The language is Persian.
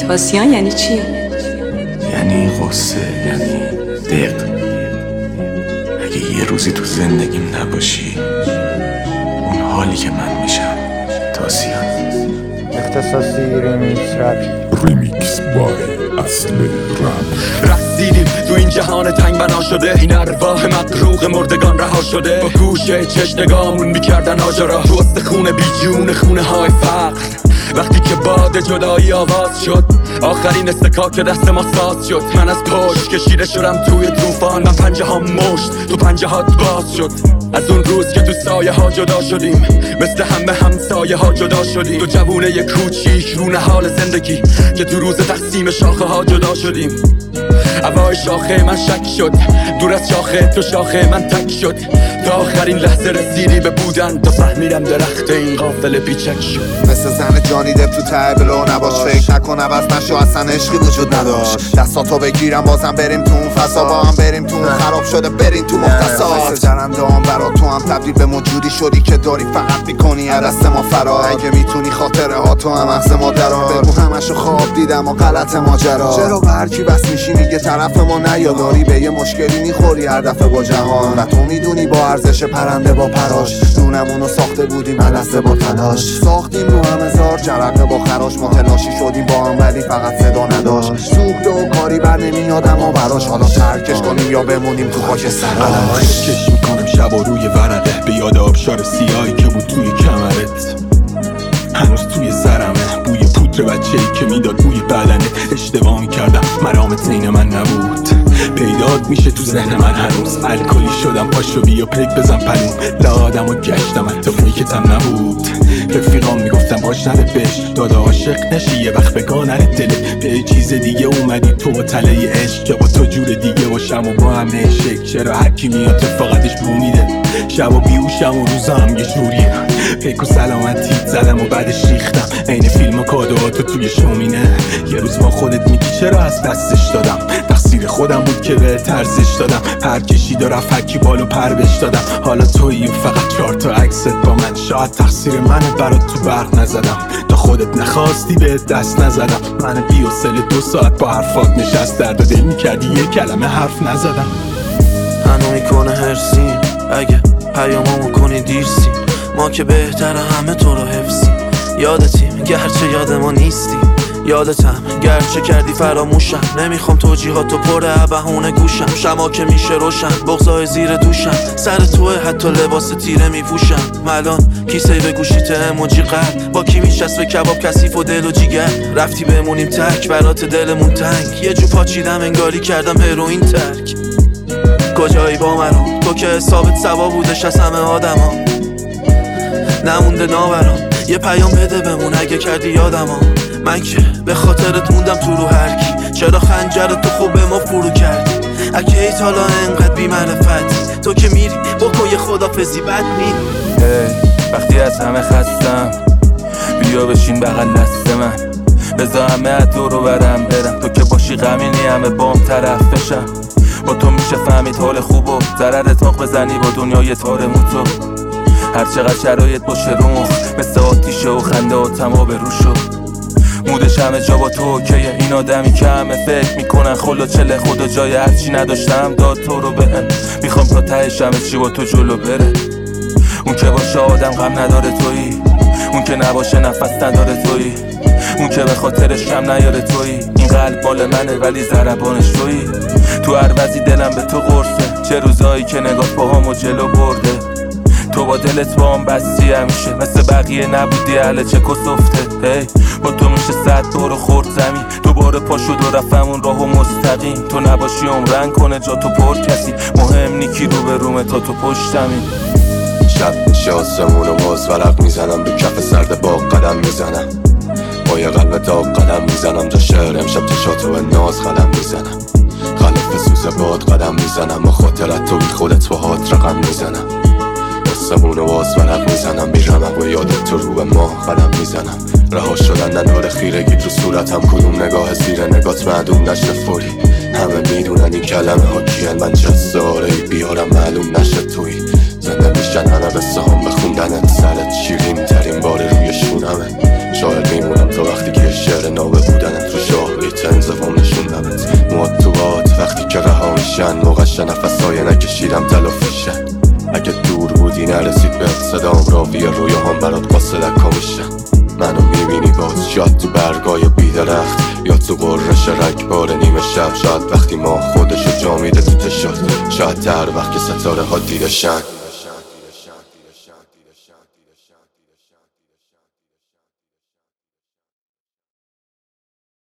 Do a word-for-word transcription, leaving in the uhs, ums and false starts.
تاسیان یعنی چی؟ یعنی غصه، یعنی دق. اگه یه روزی تو زندگیم نباشی، اون حالی که من میشم تاسیان. اختصاصی ریمیکس رپ. ریمیکس بای اصل رپ. رسیدیم تو این جهان تنگ بنا شده، این ارواح مقروق مردگان رها شده. با گوشه چشنگامون میکردن آجارا، تو استخونه بی جون خونه های فقر. وقتی که باد جدایی آواز شد، آخرین استکاک دست ما ساز شد. من از پشت کشیده شدم توی طوفان، من پنجه ها مشت تو پنجه هات باز شد. از اون روز که تو سایه ها جدا شدیم، مثل همه همسایه ها جدا شدیم. تو جوونه ی کوچیک رونه حال زندگی، که تو روز تقسیم شاخه ها جدا شدیم. هوای شاخه من شک شد، دور از شاخه تو شاخه من تک شد. تا آخرین لحظه رسیدی به بودن، تا فهمیدم درخت این قافله پیچک شد. مثل زن جانی دپ تو ته بلو نباش، فکر نکن عوض نشو، اصلا عشقی وجود نداشت. دستاتو بگیرم بازم بریم تو اون فضا، با هم بریم تو اون خراب شده بریم تو مختصات. مثل جرنده هم برا تو هم تبدیل به موجودی شدی که داری فقط میکنی از دست ما فرار. اگه میتونی خاطره ها تو هم مغز ما درار، بگو همشو خواب دیدم و غلط ماجرا. چرا به هر کی بس میشی میگه طرف ما نیا، داری به یه مشکلی میخوری هر دفعه با جهان. و تو میدونی با ارزش پرنده با پراش، دونمونو ساخته بودیم السته با تلاش. ساختیم رو هم هزار جرقه با خراش، ما تلاشی شدیم با هم ولی فقط صدا نداشت. سوخته و کاری بر نمیاد اما براش، حالا ترکش کنیم یا بمونیم تو خاک سراش. کش میکنم شب و روی ورقه، به یاد آبشار سیاهی که بود توی کمرت. هنوز توی سرمه بوی پودر بچه‌ای که میداد بوی بدنه. اشتباه میکردم مرامت عین من نبود، پیدات میشه تو ذهن من هنوز. الکلی شدم پاشو بیا پک بزن پلوم، لادم و گشتم حتی فیکتم نبود. رفیقام میگفتم باش نره بش، دادا عاشق نشی یه وقت بگاه نره دلت. به چیز دیگه اومدی تو با تله عشق، که با تو جور دیگه باشم و با هم نشک. چرا هرکی میاد فقطش بو میده، شب و بیوشم و روزم یه جوریه. پیک و سلامتیت زدم و بعدش ریختم، عین فیلم و کادوهاتو توی شومینه. یه روز با خودت میگی چرا از دستش دادم، تقصیر خودم بود که به ترزش دادم. پر کشید و رفت هرکی بالو پر بش دادم. حالا تویی و فقط چهار تا عکست با من، شاید تقصیر منه برات تو برق نزدم. تا خودت نخواستی به دست نزدم، من بی و سل دو ساعت با حرفات نشست، درد و دل میکردی یه کلمه حرف نزدم. هنو میکنه هرسیم اگه پیامامو کنی دیرسی، ما که بهتره همه تو رو حفظی. یادتیم گرچه یاد ما نیستی، یادتم گرچه کردی فراموشم. نمیخوام توجیهاتو پر بهونه گوشم، شما که میشه روشن بغضای زیر دوشم. سر توه حتی لباس تیره میپوشم. ملان کیسه به گوشیت اموجی قلب، با کی میشست به کباب کثیف و دل و جیگر. رفتی بمونیم تک برات دلمون تنگ، یه جو پاچیدم انگاری کردم هروئین ترک. کجایی با منو تو که حسابت سوا بودش از همه آدما، نمونده ناورام. یه پیام بده بمون اگه کردی یادما، من که به خاطرت موندم تو رو هرکی. چرا خنجر تو خوب به ما فرو کردی، اگه ایت حالا انقدر بی معرفتی. تو که میری بکن یه خدافزی بد میری. hey, وقتی از همه خستم بیا بشین بغل دست من، بذار همه از دورو برم برم. تو که باشی غمینی همه بام طرف بشم. با تو میشه فهمید حال خوب و ضرر تاق بزنی با دنیای تار موتو. هر چقدر شرایط باشه روح مثل آتیشه و خنده و تما به رو شد. مودش همه جا با تو اوکیه، این آدمی که همه فکر میکنن خلا چله خدا جای هرچی نداشتم داد تو رو بهم. میخوام تا تهش همه چی با تو جلو بره. اون که باشه آدم غم نداره تویی، اون که نباشه نفس نداره تویی، اون که به خاطرش کم نیاره تویی. این قلب مال منه ولی ضربانش تویی. تو هر وضعی دلم به تو قرصه، چه روزایی که نگاه پاهامو جلو برده. تو با دلت با هم بستی همیشه، مثل بقیه نبودی اهل چک و سفته. هی با تو میشه صد دور خورد زمین، دوباره پا شد و رفتم اون راهو مستقیم. تو نباشی عمرن کنه جا تو پر کسی، مهم نیکی رو به رومه تا تو پشتمی. شب میشه آسمون و باز ورق میزنم، به کف سرد باغ قدم میزنم. با یه قلب داغ قدم میزنم، جا شهر امشب چشاتو به ناز قدم میزنم. خلف سوز باد قدم میزنم، با خاطرت تو بی خودت با هات رقم میزنم. آسمون و باز ورق میزنم، میرم و یادت تو رو به ماه قدم میزنم. رها شدن ننور خیرگی تو صورتم، کدوم نگاه زیر نگات معدوم نشه فوری. همه میدونن این کلمه ها کیان، من چه ساره بیارم معلوم نشه توی. زنده میشن همه قصه هم بخوندنت، سرت شیرین ترین بار روی شونمه. شاعر میمونم تا وقتی که شعر نابه بودنت رو شاعر که رها میشن موقعش نفسای نکشیدم تلافیشن اگه دور بودی نرسید به صدام راوی رویه هم برات قاصد اکا میشن منو میبینی باز شاید تو برگای بیدرخت یا تو قررش رگبار نیمه شب شاید وقتی ما خودشو جا میده تو تشاد شاید در وقت که ستاره ها دیدشن